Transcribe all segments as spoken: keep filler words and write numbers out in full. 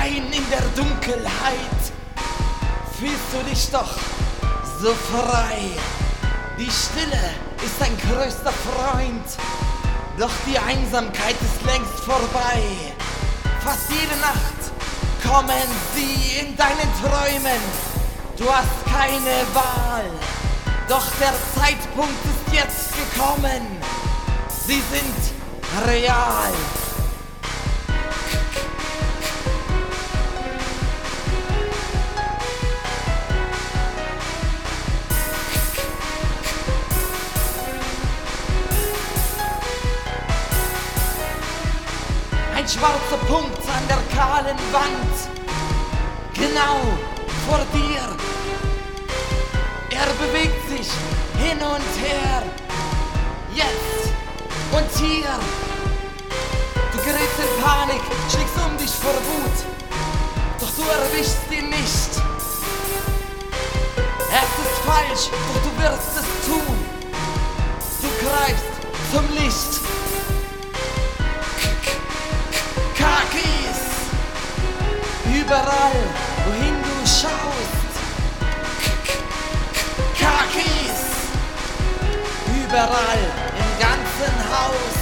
allein in der Dunkelheit fühlst du dich doch so frei. Die Stille ist dein größter Freund, doch die Einsamkeit ist längst vorbei. Fast jede Nacht kommen sie in deinen Träumen, du hast keine Wahl, doch der Zeitpunkt ist jetzt gekommen, sie sind real. Ein schwarzer Punkt an der kahlen Wand, genau vor dir. Er bewegt sich hin und her, jetzt und hier. Du gerätst in Panik, schlägst um dich vor Wut, doch du erwischst ihn nicht. Es ist falsch, doch du wirst es tun. Du greifst zum Licht. Khakis, überall, wohin du schaust. Khakis, überall, im ganzen Haus.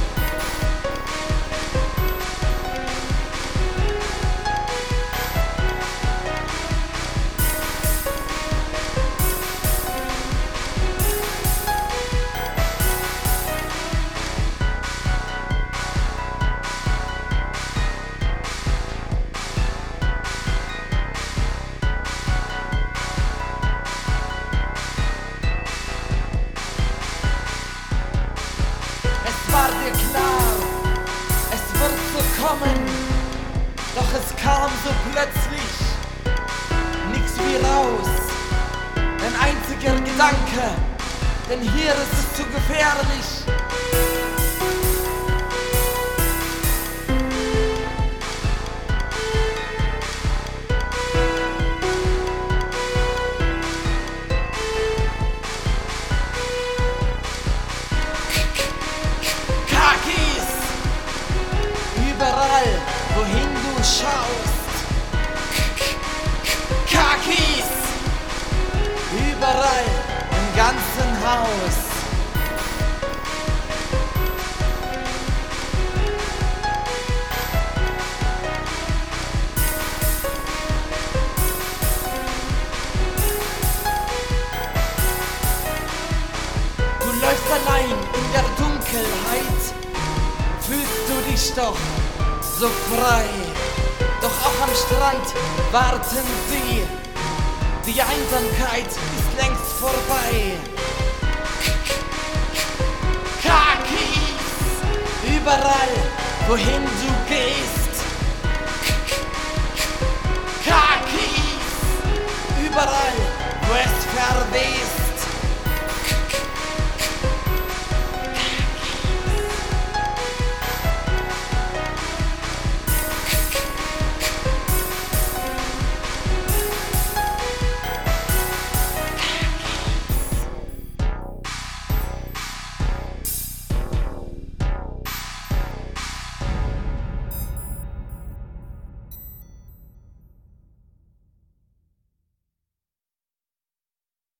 War dir klar, es wird so kommen, doch es kam so plötzlich, nix wie raus, ein einziger Gedanke, denn hier ist es zu gefährlich. Überall, wohin du schaust. Khakis, überall, im ganzen Haus. Du läufst allein in der Dunkelheit, fühlst du dich doch so frei, doch auch am Strand warten sie, die Einsamkeit ist längst vorbei. Khakis, überall, wohin du gehst. Khakis, überall, wo es verwest.